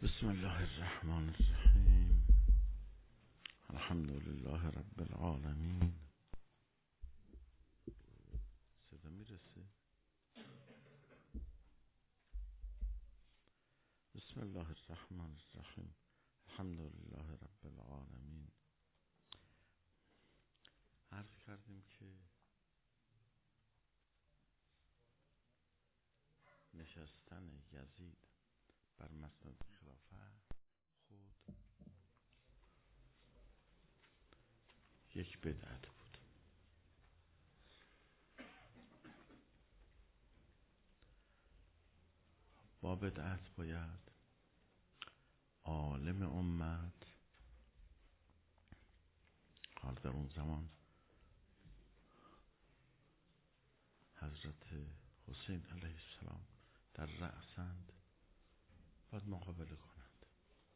بسم الله الرحمن الرحیم. الحمد لله رب العالمین. صدا میرسه؟ بسم الله الرحمن الرحیم. الحمد لله رب العالمین. عرض کردیم که نشستن یزید بر مسند خلافت خود یک بدعت بود. با بدعت باید عالم امت، حال در اون زمان حضرت حسین علیه السلام در رأسند، باید مقابله کنند.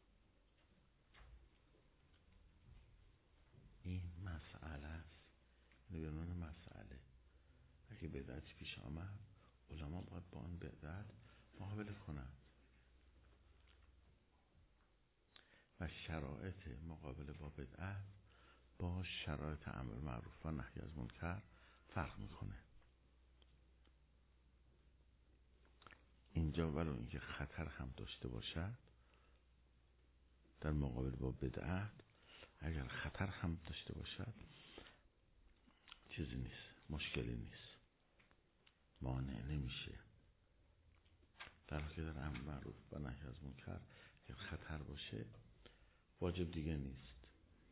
این مسئله است، بیرون مسئله. اگه بدعتی پیش آمد، علما باید با آن بدعت مقابله کنند و شرایط مقابله با بدعت با شرایط امر معروف و نهی از منکر فرق میکنه. اینجا ولو اینکه خطر هم داشته باشد، در مقابله با بدعت اگر خطر هم داشته باشد چیزی نیست، مشکلی نیست، مانع نمیشه. در حالی که در امر معروف و نهی از منکر اگر خطر باشه واجب دیگه نیست.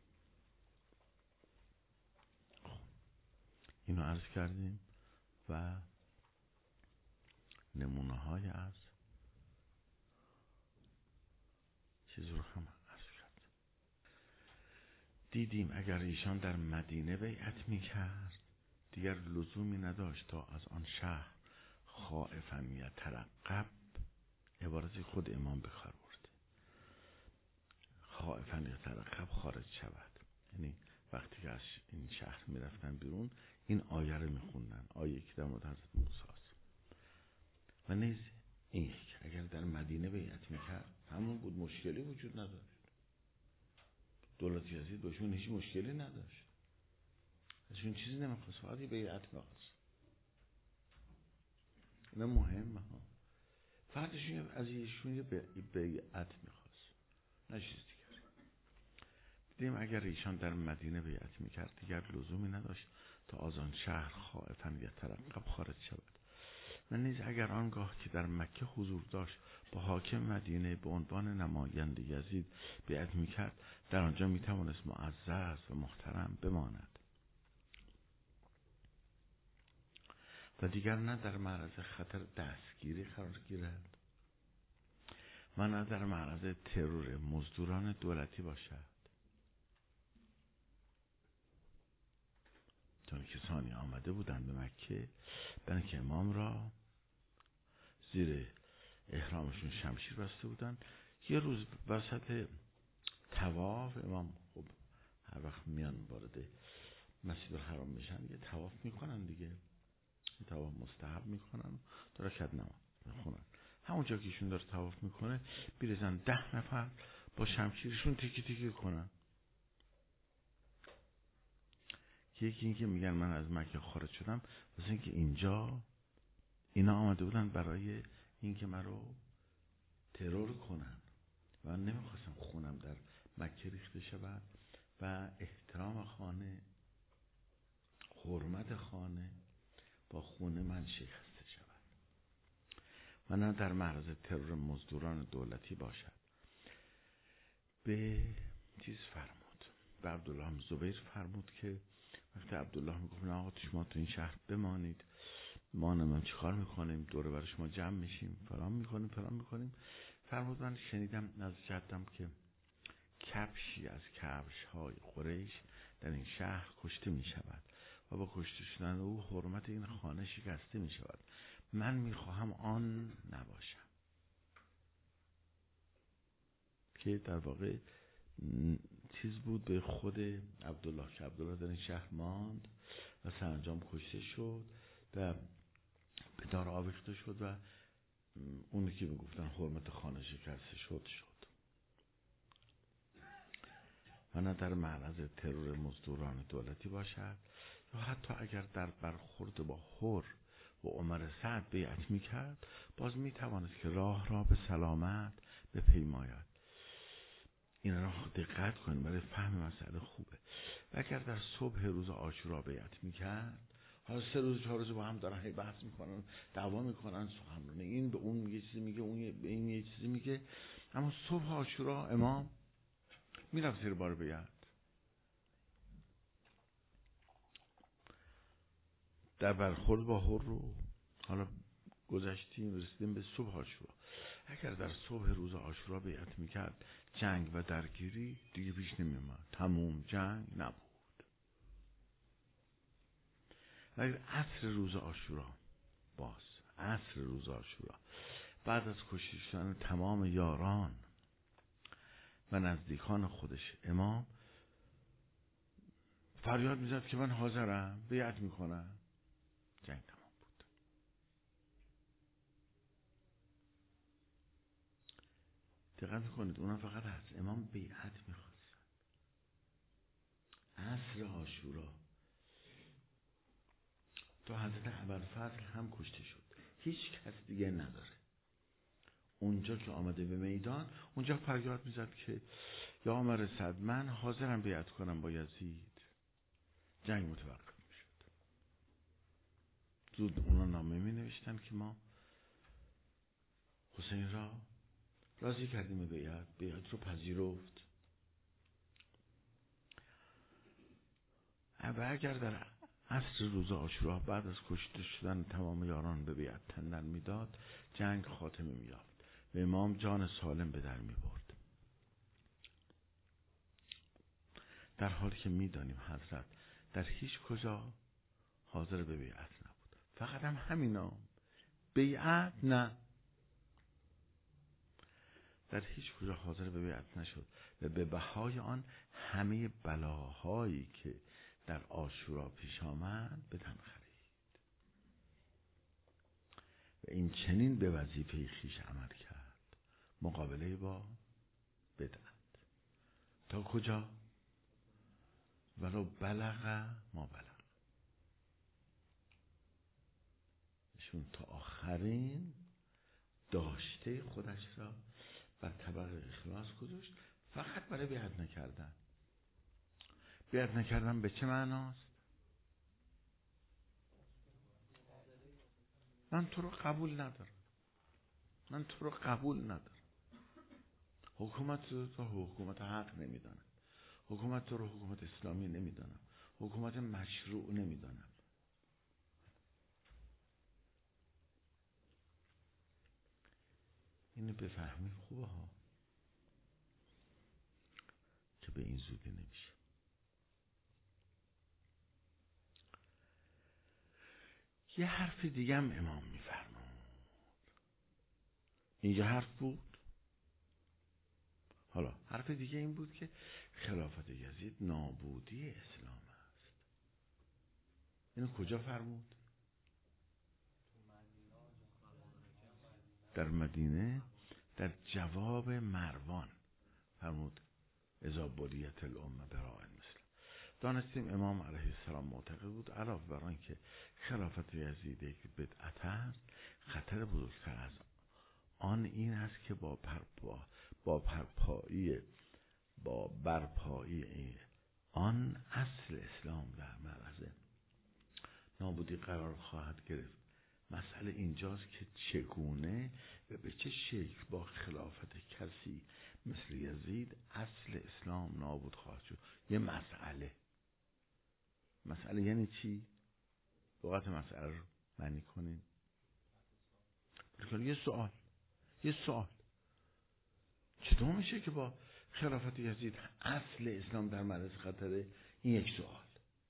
اینو عرض کردیم و نمونه های از چیز رو هم عرض کردیم. دیدیم اگر ایشان در مدینه بیعت میکرد دیگر لزومی نداشت تا از آن شهر خائفاً یترقب، عبارتی خود امام بکار برده، خائفاً یترقب خارج شود. یعنی وقتی که از این شهر میرفتن بیرون این آیه رو میخوندن، آیه که در مورد حضرت موسی است. و نیز این اگر در مدینه بیعت میکرد همون بود، مشکلی وجود نداشت. دولت یزید باشون هیچ مشکلی نداشت، ازشون چیزی نمیخواست، فقط بیعت میخواست. این مهمه ها، فقط از ایشون یه بیعت میخواست، نه چیز دیگر. دیدیم اگر ایشان در مدینه بیعت میکرد دیگر لزومی نداشت تا از آن شهر خائفاً یترقب خارج شود. و نیز اگر آنگاه که در مکه حضور داشت با حاکم مدینه به عنوان نماینده یزید بیعت میکرد، در آنجا میتوانست معزز و محترم بماند و دیگر نه در معرض خطر دستگیری قرار گیرد و نه در معرض ترور مزدوران دولتی باشد. چون کسانی آمده بودند به مکه برای که امام را زیر احرامشون شمشیر بسته بودند. یه روز وسط طواف، امام خب هر وقت میان وارد مسجد الحرام میشن یه طواف میکنن دیگه، طواف مستحب میکنن، دو رکعت نماز میخونن. همونجا که ایشون داره طواف میکنه بیرزن 10 نفر با شمشیرشون تیکی تیکی کنن. یکی این که میگن من از مکه خارج شدم واسه اینکه اینجا اینا آمده بودن برای اینکه من رو ترور کنن و نمیخواستم خونم در مکه ریخته شود و احترام خانه، حرمت خانه با خونه من شکسته شود و نه در معرض ترور مزدوران دولتی باشد. به چیز فرمود، به عبدالله زبیر فرمود که وقتی عبدالله میگفت نه آقا شما تو این شهر بمانید، ما نمیم چی کار میکنیم، دوره برای شما جمع میشیم، فلان میکنیم، فرمود من شنیدم از جدم که کبشی از کبش های قریش در این شهر کشته میشود و با کشته شدن او حرمت این خانه شکسته میشود. من میخواهم آن نباشم. که در واقع چیز بود به خود عبدالله، که عبدالله در این شهر ماند و سرانجام کشته شد و به دار آویخته شد و اونی که میگفتن حرمت خانه شکسته شد. و نه در معرض ترور مزدوران دولتی باشد، یا حتی اگر در برخورد با حر و عمر سعد بیعت میکرد، باز میتوانست که راه را به سلامت بپیماید. این را دقت کنید، برای فهم مسئله خوبه. و اگر در صبح روز عاشورا بیعت میکرد، حالا 3 روز 4 روز با هم دارن هی بحث میکنن، دعوا میکنن، سخنرانی این به اون یه چیزی میگه، اون به این یه چیزی میگه، اما صبح عاشورا امام میرفت زیر بار بیعت. در برخورد با حر رو حالا گذشتیم، رسیدیم به صبح عاشورا. اگر در صبح روز عاشورا بیعت میکرد، جنگ و درگیری دیگه پیش نمیومد، تموم جنگ نبود. و اگر عصر روز عاشورا، باز عصر روز عاشورا، بعد از کشته شدن تمام یاران و نزدیکان خودش، امام فریاد میزد که من حاضرم، بیعت میکنم، جنگ تمام بود. دقت میکنید، اونا فقط از امام بیعت میخواستن. عصر عاشورا تا حضرت ابوالفضل هم کشته شد، هیچ کس دیگه نداره. اونجا که آمده به میدان، اونجا فریاد میزد که یا عمر سعد، من حاضرم بیعت کنم با یزید. جنگ متوقف میشد. زود اونا نامه می نوشتن که ما حسین را راضی کردیم به بیعت رو پذیرفت. و اگر در عصر روز عاشورا بعد از کشته شدن تمام یاران به بیعت تندن میداد، جنگ خاتمه می‌یافت و امام جان سالم به در می‌برد. در حالی که می‌دانیم حضرت در هیچ کجا حاضر به بیعت نبود. فقط هم همینا، بیعت نه، در هیچ کجا حاضر به بیعت نشد و به بهای آن همه بلاهایی که در عاشورا پیش آمد به تن خرید و این چنین به وظیفه خویش عمل کرد، مقابله با بدعت. تا کجا؟ ولو بلغ ما بلغ. ایشون تا آخرین داشته خودش را بر طبق اخلاص گذاشت، فقط برای بیعت نکردن. بیعت نکردن به چه معناست؟ من تو رو قبول ندارم، من تو رو قبول ندارم، حکومت رو تو حکومت حق نمیدانم، حکومت تو رو حکومت اسلامی نمیدانم، حکومت مشروع نمیدانم. اینو بفهمی خوبه ها، که به این زودی نمیشه. یه حرف دیگه هم امام میفرمود. این یه حرف بود. حالا حرف دیگه این بود که خلافت یزید نابودی اسلام است. اینو کجا فرمود؟ در مدینه، در جواب مروان فرمود اذا بلیت الامه براء المسلم. دانستیم امام علیه السلام معتقد بود علاوه بر آن که خلافت یزید یک بدعت است، خطر بزرگتر از آن این است که با برپایی آن اصل اسلام در معرض نابودی قرار خواهد گرفت. مسئله اینجاست که چگونه و به چه شکل با خلافت کسی مثل یزید اصل اسلام نابود خواهد شد. یه مسئله یعنی چی؟ لغت مسئله رو معنی کنین. یه سوال چطور میشه که با خلافت یزید اصل اسلام در معرض خطره؟ این یک سوال.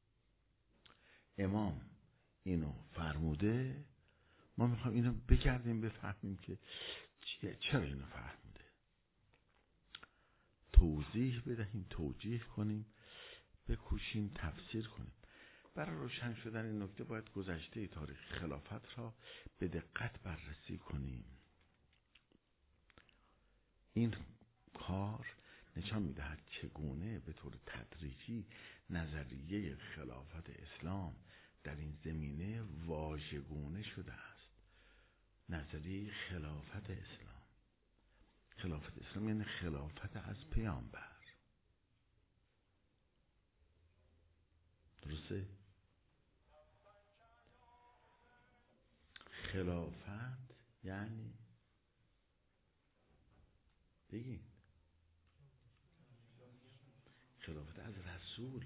امام اینو فرموده، ما میخوام اینو بگردیم بفهمیم که چرا اینو فرموده، توضیح بدهیم، توجیه کنیم، بکوشیم تفسیر کنیم. برای روشن شدن این نکته باید گذشته تاریخ خلافت را به دقت بررسی کنیم. این کار نشان میدهد چگونه به طور تدریجی نظریه خلافت اسلام در این زمینه واژگونه شده است. نظریه خلافت اسلام، خلافت اسلام یعنی خلافت از پیامبر، درسته؟ خلافت یعنی بگید خلافت از رسول،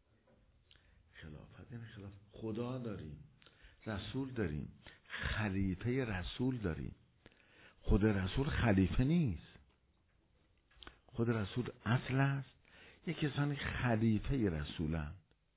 خلافت یعنی خدا داریم، رسول داریم، خلیفه رسول داریم. خود رسول خلیفه نیست، خود رسول اصل است، یک کسانی خلیفه رسولند.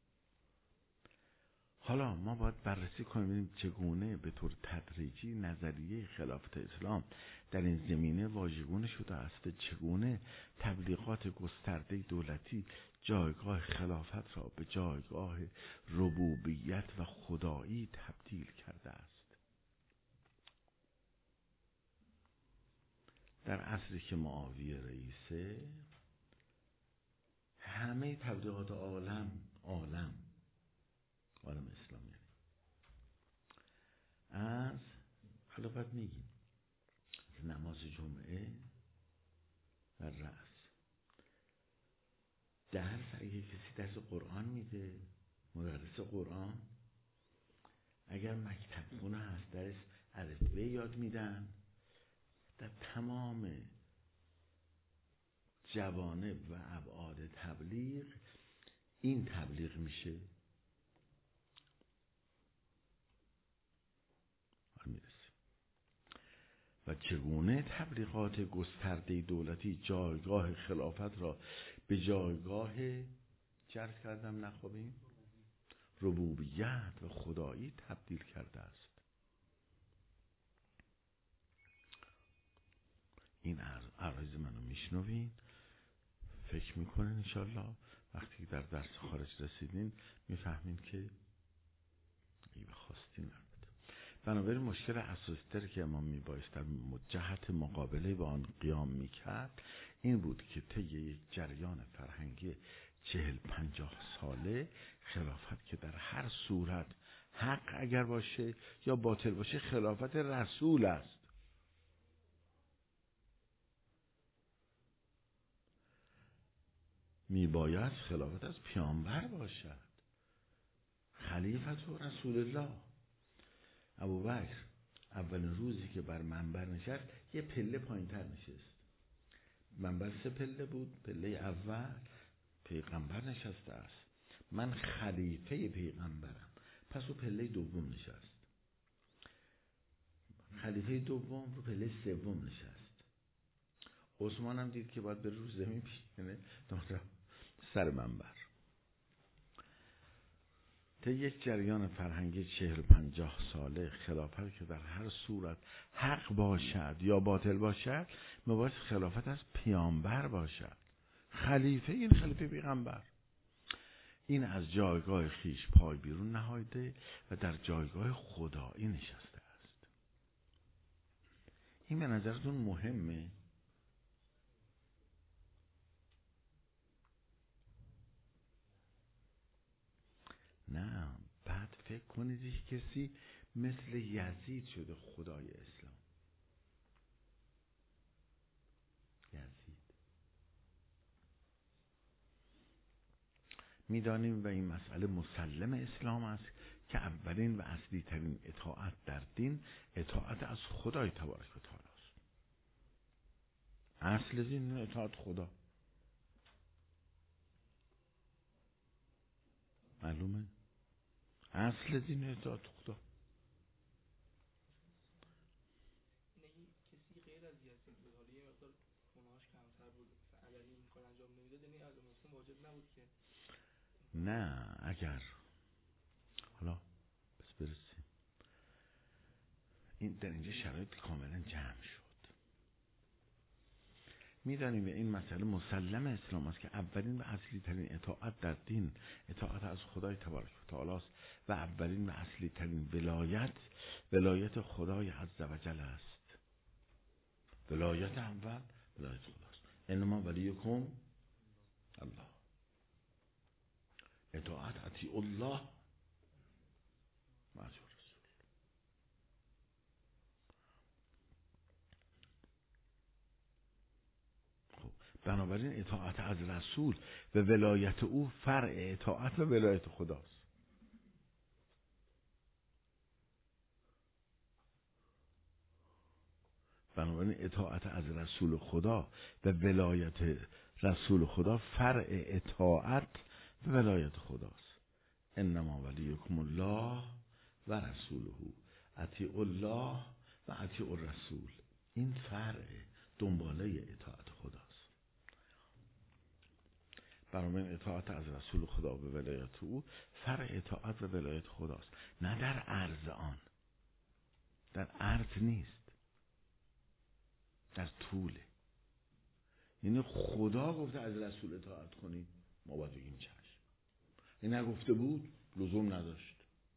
حالا ما باید بررسی کنیم ببینیم چگونه به طور تدریجی نظریه خلافت اسلام در این زمینه واژگون شده است، چگونه تبلیغات گسترده دولتی جایگاه خلافت را به جایگاه ربوبیت و خدایی تبدیل کرده است. در عصری که معاویه رئیسه، همه تبلیغات عالم اسلامی از خلافت میگیم، نماز جمعه و رأس، درس اگه کسی درس قرآن میده، مدرس قرآن، اگر مکتب خونه هست درس الفبه یاد میدن، در تمام جوانب و ابعاد تبلیغ این تبلیغ میشه. و چگونه تبلیغات گسترده دولتی جایگاه خلافت را به جایگاه ربوبیت و خدایی تبدیل کرده است. این عرایض منو میشنوین، فکر میکنین انشالله وقتی در درس خارج رسیدین میفهمین که اگه خواستین نبود. بنابراین مشکل اساسی‌تر که امام میبایست در جهت مقابله با آن قیام میکرد این بود که طی یک جریان فرهنگی 40-50 ساله خلافت که در هر صورت حق اگر باشه یا باطل باشه خلافت رسول است. میباید خلافت از پیامبر باشد، خلیفت و رسول الله. ابوبکر اول روزی که بر منبر نشست یه پله پایین‌تر نشست. منبر 3 پله بود، پله اول پیغمبر نشسته است، من خلیفه پیغمبرم، پس رو پله دوم نشست. خلیفه دوم رو پله سوم نشست. عثمان هم دید که باید بره رو زمین پیشنه سر منبر. تا یک جریان فرهنگی 40-50 ساله خلافت که در هر صورت حق باشد یا باطل باشد میباید خلافت از پیامبر باشد، خلیفه، این خلیفه پیغمبر. این از جایگاه خیش پای بیرون نهایده و در جایگاه خدایی نشسته است. این به نظرتون مهمه؟ نه، بعد فکر کنید یک کسی مثل یزید شده خدای اسلام. یزید میدانیم و این مسئله مسلم اسلام است که اولین و اصلی ترین اطاعت در دین اطاعت از خدای تبارک و تعالی است. اصل دین اطاعت خدا، معلومه؟ اصل دین اطاعت خدا. کسی غیر از یزید بود، حالا یه مقدار گناهاش کمتر بود، علنی این کار انجام نمیداد، یعنی از مسلم واجب نبود که. نه، اگر حالا بس برسیم این در اینجا شرایط کاملا جمع شد. میدانیم این مسئله مسلم اسلام است که اولین و اصلی ترین اطاعت در دین اطاعت از خدای تبارک و تعالی است و اولین و اصلی ترین ولایت خدای عز و جل است. ولایت اول ولایت خداست. انما ولیکم الله. اطاعت اطیع الله معذور رسول. خب بنابراین اطاعت از رسول و ولایت او فرع اطاعت و ولایت خداست. بنابراین اطاعت از رسول خدا و ولایت رسول خدا فرع اطاعت و ولایت خداست. انما ولیکم الله و رسوله اطیعوا الله و اطیعوا الرسول. این فرع دنباله اطاعت خداست. بنابراین اطاعت از رسول خدا و ولایت او فرع اطاعت و ولایت خداست، نه در عرض آن. در عرض نیست، در طوله. یعنی خدا گفته از رسول اطاعت کنید، ما باید بگیم چشم. این نگفته بود لزوم نداشت.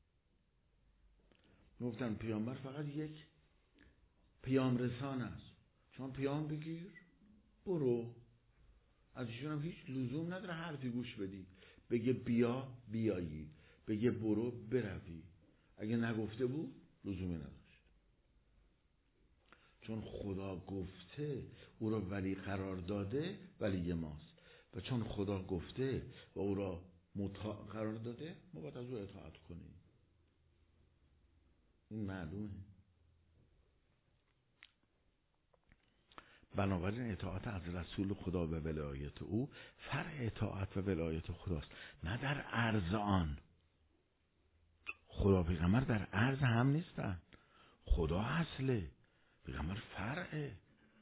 گفتن پیامبر فقط یک پیام رسان است، چون پیام بگیر برو، از ایشون هم هیچ لزوم نداره حرفی گوش بدی، بگه بیا بیایی، بگه برو بروی. اگه نگفته بود لزومی نداشت، چون خدا گفته او را ولی قرار داده، ولی ماست. و چون خدا گفته و او را مطاع قرار داده، ما باید از او اطاعت کنیم. این معلومه. بنابراین اطاعت از رسول خدا و ولایت او فرع اطاعت و ولایت خداست، نه در عرض آن. خدا پیغمبر در عرض هم نیستن. خدا اصله، پیغمبر فرعه.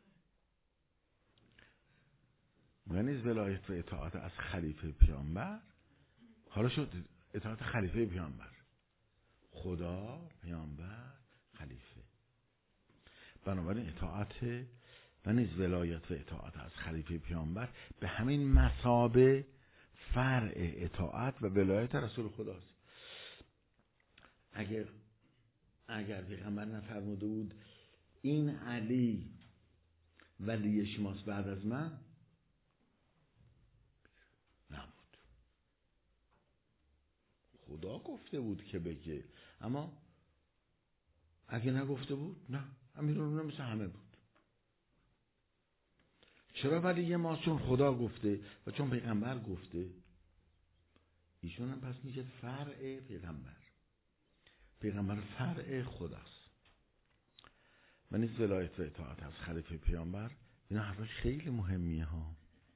یعنی ولایت و اطاعت از خلیفه پیامبر. حالا شد اطاعت خلیفه پیامبر، خدا، پیامبر، خلیفه. بنابراین اطاعت و نیز ولایت و اطاعت از خلیفه پیامبر به همین مثابه فرع اطاعت و ولایت رسول خداست. اگر پیغمبر نفرموده بود این علی ولی شماست بعد از من، نبود. خدا گفته بود که بگه، اما اگه نگفته بود نه، امیرالمومنین مثل همه بود. چرا ولی ما؟ چون خدا گفته و چون پیغمبر گفته. ایشون هم پس میشه فرع پیغمبر. پیغمبر فرع خداست. و نیز ولایت و اطاعت از خلیفه پیامبر. اینا حرفاش خیلی مهمیه ها.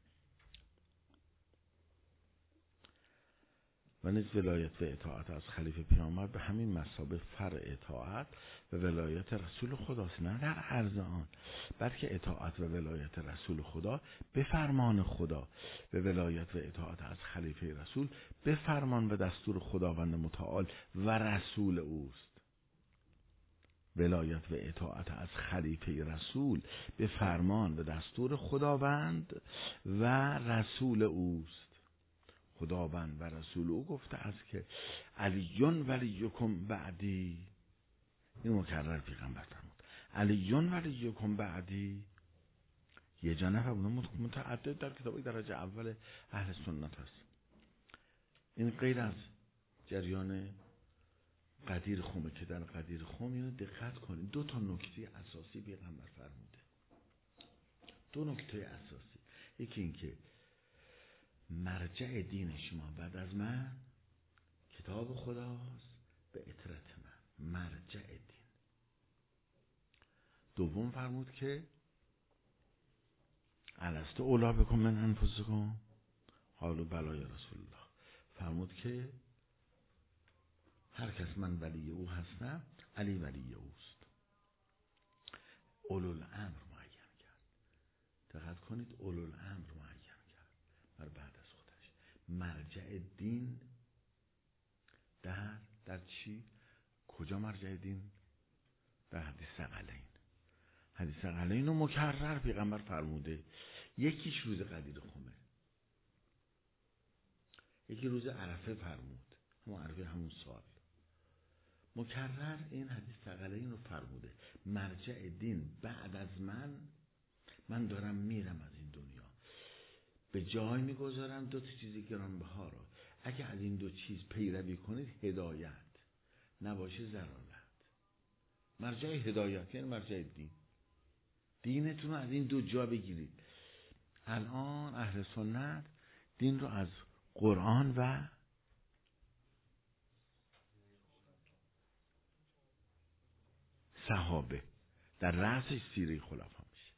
و نیز ولایت و اطاعت از خلیفه پیامبر به همین مثابه فرع اطاعت و ولایت رسول خداست، نه در عرض آن، بلکه اطاعت و ولایت رسول خدا به فرمان خدا و ولایت و اطاعت از خلیفه رسول به فرمان و دستور خداوند متعال و رسول اوست. ولایت و اطاعت از خلیفه رسول به فرمان و دستور خداوند و رسول اوست. خداوند و رسول او گفته است که علیون ولیکم بعدی. این مکرر پیغمبر فرمود علیون ولیکم بعدی. یه جا نفرمونه، متعدد در کتاب درجه اول اهل سنت هست. این غیر از جریان قدیر خمه که در قدیر خم اینو دقت کنید. 2 تا نکته اساسی پیغمبر فرموده. 2 نکته اساسی. یکی این که مرجع دین شما بعد از من کتاب خداست به اطرت من، مرجع دین. دوم فرمود که الست اولا بکن من انفسکم قالوا بلی یا رسول الله. فرمود که هر کس من ولی او هستم، علی ولی اوست. اولوالامر معین کرد. دقت کنید، اولوالامر معین کرد بر بعد از خودش. مرجع دین در چی؟ کجا مرجع دین؟ در حدیث ثقلین. حدیث ثقلین رو مکرر پیغمبر فرموده. یکیش روز قدیر خمه، یکی روز عرفه فرمود، همون عرفه همون سال. مکرر این حدیث ثقلین رو فرموده. مرجع دین بعد از من دارم میرم از این دنیا. به جای میگذارن دو تا چیز گرانبها را. اگه از این دو چیز پیروی کنید هدایت، نباشه ضلالت. مرجع هدایت یعنی مرجع دین. دینتون رو از این دو جا بگیرید. الان اهل سنت دین رو از قرآن و صحابه در رأس سیره خلفا میشه.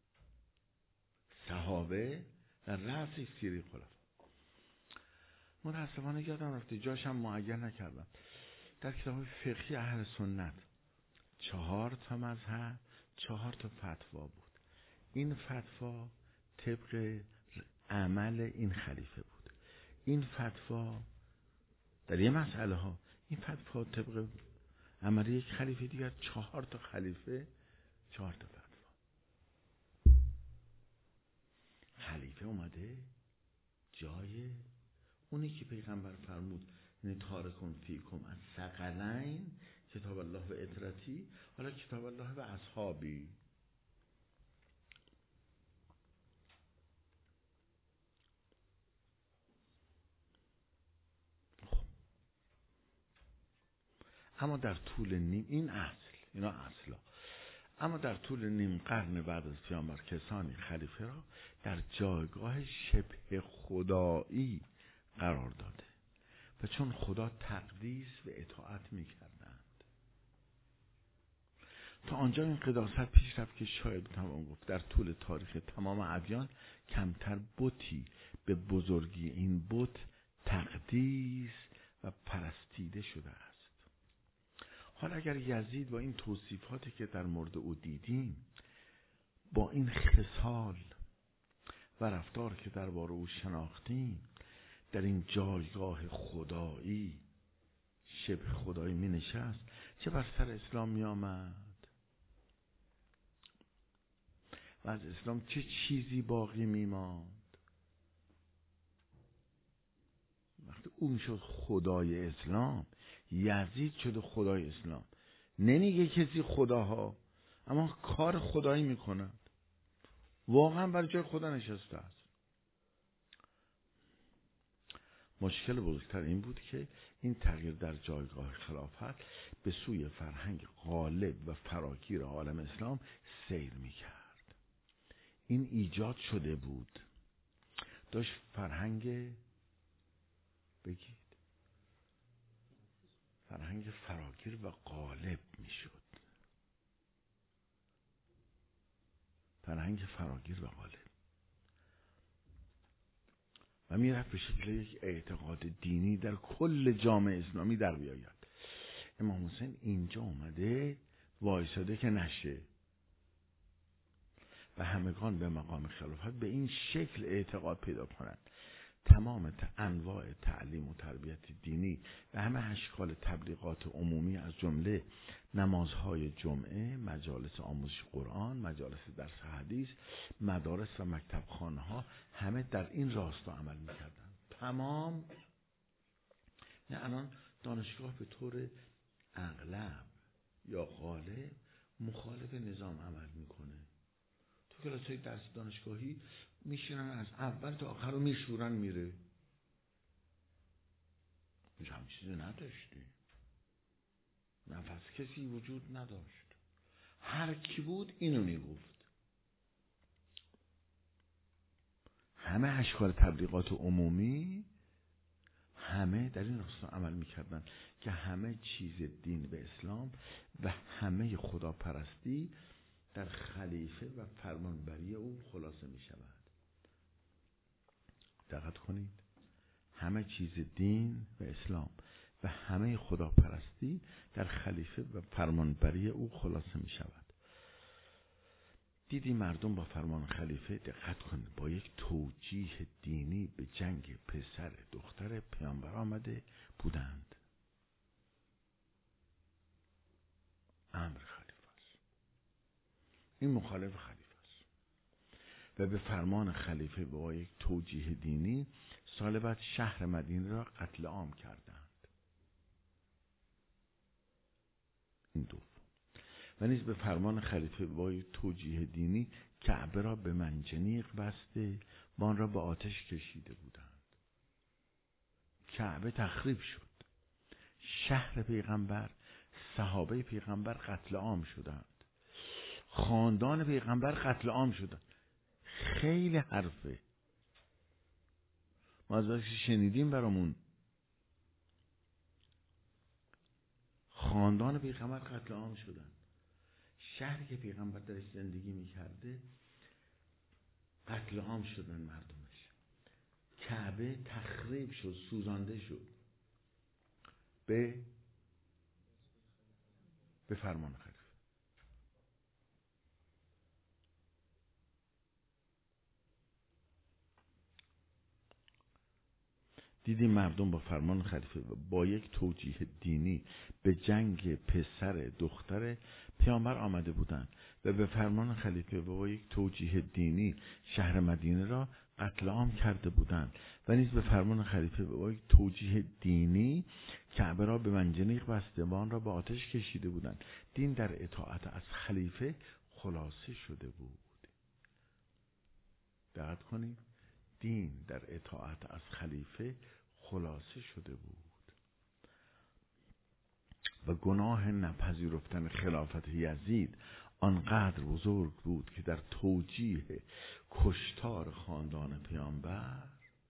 صحابه در رأس سیره خلفا. متاسفانه یادم رفته، جاشم معین نکردم. در کتاب فقهی اهل سنت 4 تا مذهب 4 تا فتوا بود. این فتوا طبق عمل این خلیفه بود. این فتوا در یه مسئله ها، این فتوا طبق عمل یک خلیفه دیگر 4 تا خلیفه 4 تا فتوا. خلیفه اومده جای اونی که پیغمبر فرمود یعنی تارکون فیکم از ثقلین کتاب الله و اطرتی، حالا کتاب الله و اصحابی. اما در طول این اینا اصلا، اما در طول نیم قرن بعد از پیامبر کسانی خلیفه را در جایگاه شبه خدایی قرار داده و چون خدا تقدیس و اطاعت می‌کردند. تا آنجا این قداست پیش رفت که شاید تمام گفت در طول تاریخ تمام ادیان کمتر بتی به بزرگی این بت تقدیس و پرستیده شده است. حالا اگر یزید با این توصیفاتی که در مورد او دیدیم، با این خصال و رفتار که درباره او شناختیم، در این جایگاه خدایی شبه خدایی می نشست، چه بر سر اسلام می آمد و از اسلام چه چیزی باقی می ماند. وقتی اون شد خدای اسلام، یزید شده خدای اسلام. نمیگه کسی خداها، اما کار خدایی میکنند. واقعا بر جای خدا نشسته است. مشکل بزرگتر این بود که این تغییر در جایگاه خلافت به سوی فرهنگ غالب و فراگیر عالم اسلام سیر میکرد. این ایجاد شده بود، داشت فرهنگ فراگیر و غالب میشد. فرهنگ فراگیر و غالب و میرفت به شکل یک اعتقاد دینی در کل جامعه اسلامی در بیاید. امام حسین اینجا اومده وایساده که نشه و همگان به مقام خلافت به این شکل اعتقاد پیدا کنند. تمام انواع تعلیم و تربیت دینی و همه اشکال تبلیغات عمومی از جمله نمازهای جمعه، مجالس آموزش قرآن، مجالس درس حدیث، مدارس و مکتبخانه‌ها همه در این راستا عمل می‌کردند. تمام نه الان دانشگاه به طور اغلب یا غالب مخالف نظام عمل میکنه. تو کلاس‌های درس دانشگاهی میشینن از اول تا آخر رو میشورن میره. همین چیزی نداشتی، نفس کسی وجود نداشت، هر کی بود اینو میگفت. همه اشکال تبلیغات عمومی همه در این راستا عمل میکردن که همه چیز دین به اسلام و همه خداپرستی در خلیفه و فرمانبری او خلاصه میشود. دقت کنید، همه چیز دین و اسلام و همه خداپرستی در خلیفه و فرمانبری او خلاصه می شود. دیدی مردم با فرمان خلیفه، دقت کنید، با یک توجیه دینی به جنگ پسر دختر پیامبر آمده بودند. امر خلیفه است، این مخالف خلیفه است و به فرمان خلیفه با یک توجیه دینی سال بعد شهر مدینه را قتل عام کردند. این دوم. و نیز به فرمان خلیفه با یک توجیه دینی کعبه را به منجنیق بسته و آن را به آتش کشیده بودند. کعبه تخریب شد. شهر پیغمبر، صحابه پیغمبر قتل عام شدند. خاندان پیغمبر قتل عام شدند. خیلی حرفه. ما از وقتی شنیدیم برامون خاندان پیغمبر قتل عام شدند. شهری که پیغمبر درش زندگی میکرده قتل عام شدن مردمش. کعبه تخریب شد، سوزانده شد به فرمان خلیفه. دیدیم مردم با فرمان خلیفه با یک توجیه دینی به جنگ پسر دختر پیامبر آمده بودند و به فرمان خلیفه و با یک توجیه دینی شهر مدینه را قتل عام کرده بودند و نیز به فرمان خلیفه و با یک توجیه دینی کعبه را به منجنیق بسته و آن را به آتش کشیده بودند. دین در اطاعت از خلیفه خلاصه شده بود. دقت کنید، دین در اطاعت از خلیفه خلاصه شده بود و گناه نپذیرفتن خلافت یزید آنقدر بزرگ بود که در توجیه کشتار خاندان پیامبر،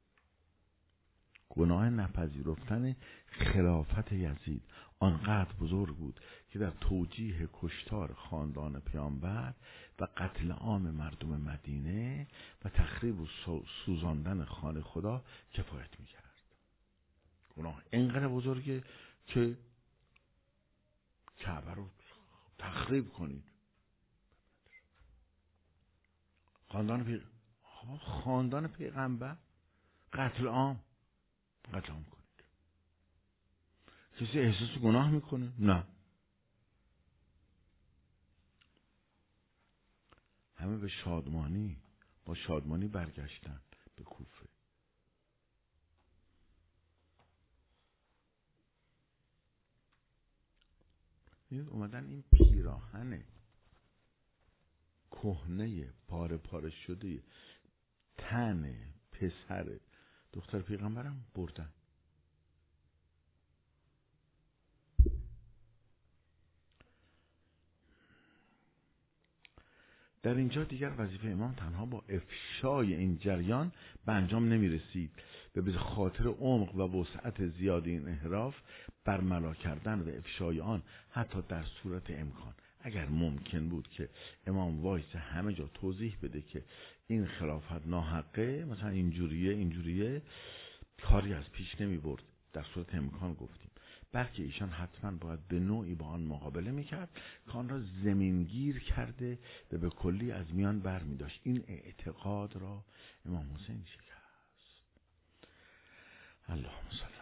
گناه نپذیرفتن خلافت یزید آنقدر بزرگ بود که در توجیه کشتار خاندان پیامبر و قتل عام مردم مدینه و تخریب و سوزاندن خانه خدا کفایت میکرد. گناه اینقدر بزرگه که کعبه رو تخریب کنید. خاندان پیغمبر قتل عام کنید. کسی احساس گناه میکنه؟ نه. همه با شادمانی برگشتن به کوفه. اومدن این پیراهن کهنه پاره پاره شده تن پسر دختر پیغمبرم بردن. در اینجا دیگر وظیفه امام تنها با افشای این جریان به انجام نمی رسید و به خاطر عمق و وسعت زیاد این انحراف برملا کردن و افشای آن حتی در صورت امکان، اگر ممکن بود که امام وایس همه جا توضیح بده که این خلافت ناحقه، مثلا اینجوریه، کاری از پیش نمی برد. در صورت امکان گفتیم، بلکه ایشان حتما باید به نوعی با آن مقابله میکرد که آن را زمینگیر کرده و به کلی از میان بر می داشت. این اعتقاد را امام حسین شکست. اللهم صل